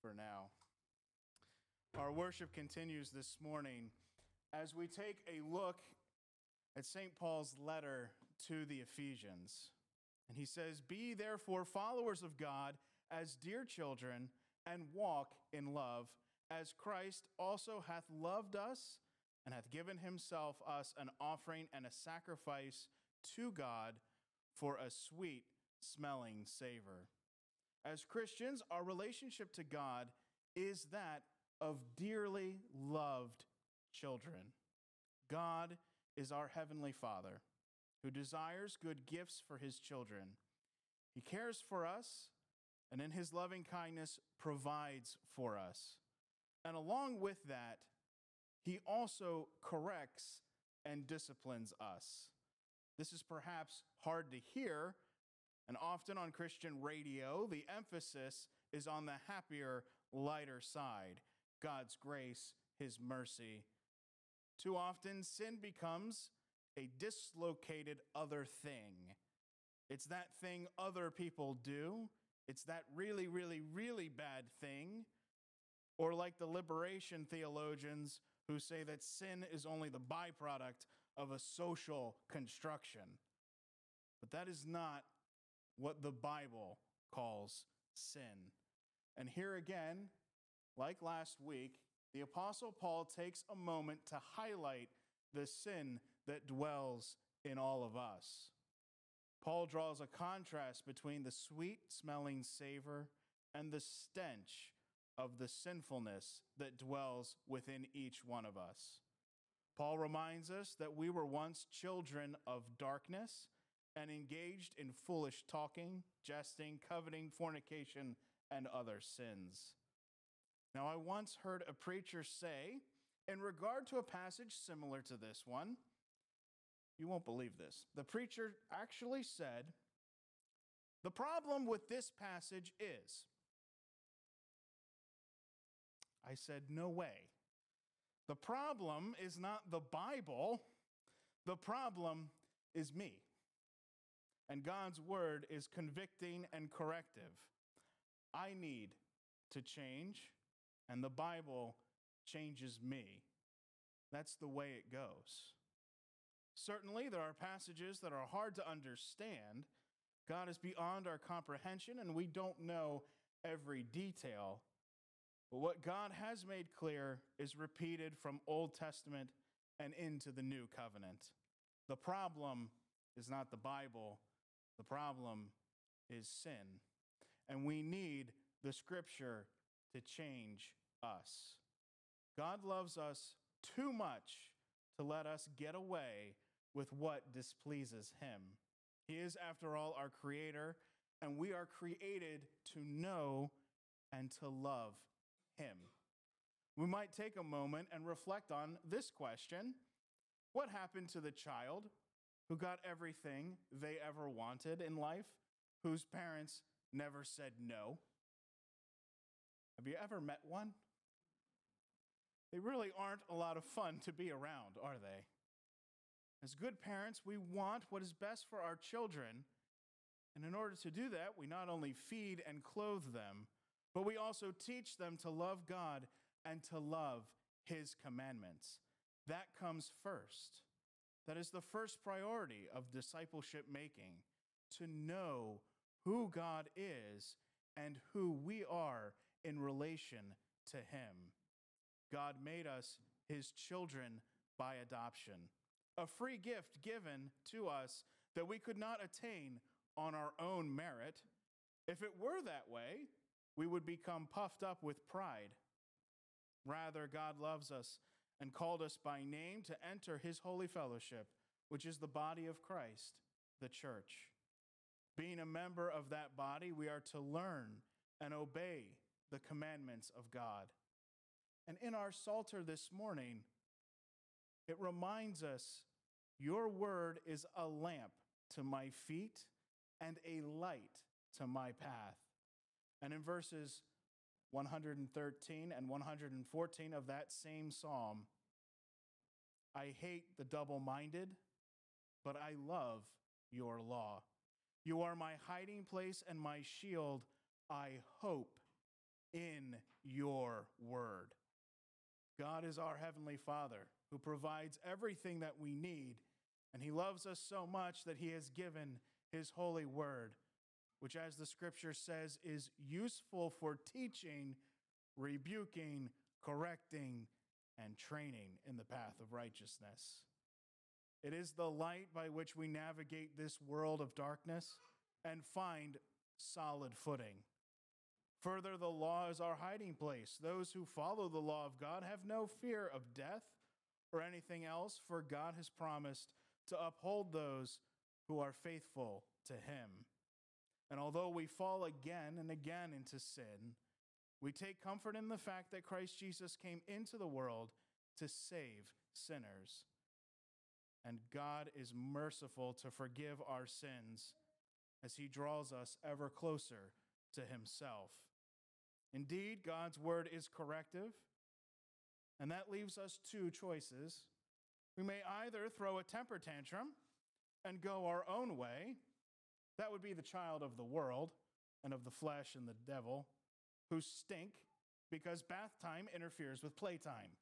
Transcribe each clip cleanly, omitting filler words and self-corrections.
for now. Our worship continues this morning as we take a look at St. Paul's letter to the Ephesians. And he says, "Be therefore followers of God as dear children, and walk in love, as Christ also hath loved us, and hath given himself us an offering and a sacrifice to God for a sweet smelling savor." As Christians, our relationship to God is that of dearly loved children. God is our Heavenly Father who desires good gifts for his children. He cares for us and in his loving kindness provides for us. And along with that, he also corrects and disciplines us. This is perhaps hard to hear, and often on Christian radio, the emphasis is on the happier, lighter side, God's grace, his mercy. Too often, sin becomes a dislocated other thing. It's that thing other people do. It's that really, really, really bad thing. Or like the liberation theologians who say that sin is only the byproduct of a social construction. But that is not what the Bible calls sin. And here again, like last week, the Apostle Paul takes a moment to highlight the sin that dwells in all of us. Paul draws a contrast between the sweet-smelling savor and the stench of the sinfulness that dwells within each one of us. Paul reminds us that we were once children of darkness and engaged in foolish talking, jesting, coveting, fornication, and other sins. Now, I once heard a preacher say, in regard to a passage similar to this one, you won't believe this. The preacher actually said, "The problem with this passage is," I said, "No way. The problem is not the Bible. The problem is me. And God's word is convicting and corrective. I need to change, and the Bible changes me. That's the way it goes." Certainly, there are passages that are hard to understand. God is beyond our comprehension, and we don't know every detail. But what God has made clear is repeated from Old Testament and into the New Covenant. The problem is not the Bible. The problem is sin. And we need the Scripture to change us. God loves us too much to let us get away with what displeases him. He is, after all, our Creator, and we are created to know and to love him. We might take a moment and reflect on this question: what happened to the child who got everything they ever wanted in life, whose parents never said no? Have you ever met one? They really aren't a lot of fun to be around, are they? As good parents, we want what is best for our children, and in order to do that, we not only feed and clothe them, but we also teach them to love God and to love his commandments. That comes first. That is the first priority of discipleship making, to know who God is and who we are in relation to him. God made us his children by adoption, a free gift given to us that we could not attain on our own merit. If it were that way, we would become puffed up with pride. Rather, God loves us and called us by name to enter his holy fellowship, which is the body of Christ, the church. Being a member of that body, we are to learn and obey the commandments of God. And in our Psalter this morning, it reminds us, your word is a lamp to my feet and a light to my path. And in verses 113 and 114 of that same psalm, I hate the double-minded, but I love your law. You are my hiding place and my shield. I hope in your word. God is our Heavenly Father who provides everything that we need, and he loves us so much that he has given his holy word, which, as the scripture says, is useful for teaching, rebuking, correcting, and training in the path of righteousness. It is the light by which we navigate this world of darkness and find solid footing. Further, the law is our hiding place. Those who follow the law of God have no fear of death or anything else, for God has promised to uphold those who are faithful to him. And although we fall again and again into sin, we take comfort in the fact that Christ Jesus came into the world to save sinners. And God is merciful to forgive our sins as he draws us ever closer to himself. Indeed, God's word is corrective, and that leaves us two choices. We may either throw a temper tantrum and go our own way. That would be the child of the world and of the flesh and the devil, who stink because bath time interferes with playtime.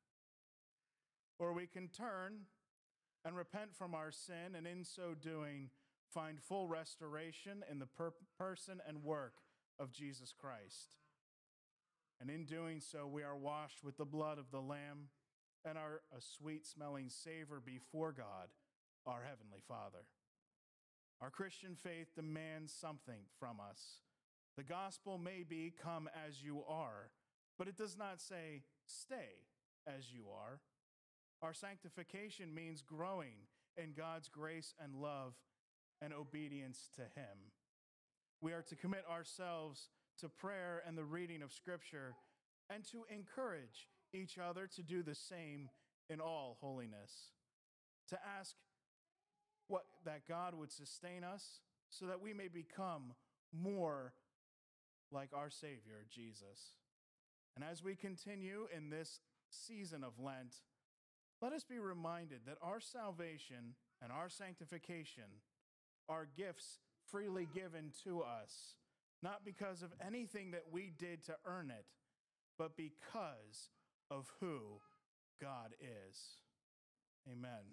Or we can turn and repent from our sin, and in so doing, find full restoration in the person and work of Jesus Christ. And in doing so, we are washed with the blood of the Lamb and are a sweet-smelling savor before God, our Heavenly Father. Our Christian faith demands something from us. The gospel may be, come as you are, but it does not say, stay as you are. Our sanctification means growing in God's grace and love and obedience to him. We are to commit ourselves to prayer and the reading of Scripture, and to encourage each other to do the same in all holiness, to ask that God would sustain us so that we may become more like our Savior, Jesus. And as we continue in this season of Lent, let us be reminded that our salvation and our sanctification are gifts freely given to us, not because of anything that we did to earn it, but because of who God is. Amen.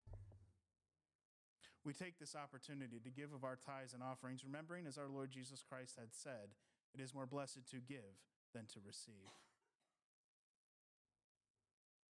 We take this opportunity to give of our tithes and offerings, remembering, as our Lord Jesus Christ had said, it is more blessed to give than to receive.